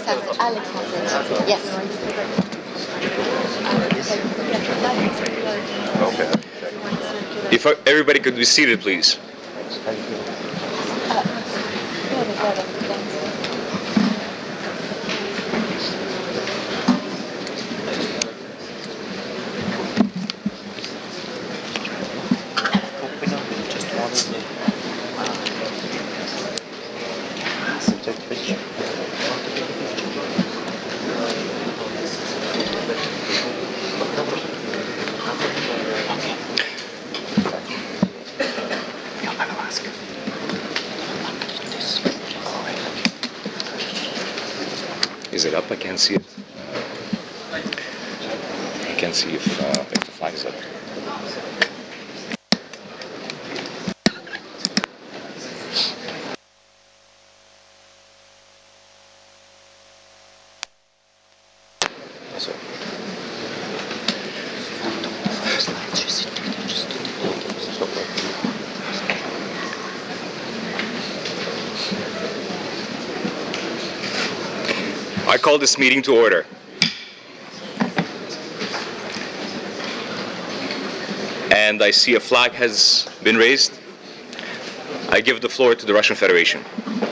Alex has it. Yes. Okay. If everybody could be seated, please. Is it up? I can't see it. I can't see if the flag is up. So. I call this meeting to order. And I see a flag has been raised. I give the floor to the Russian Federation.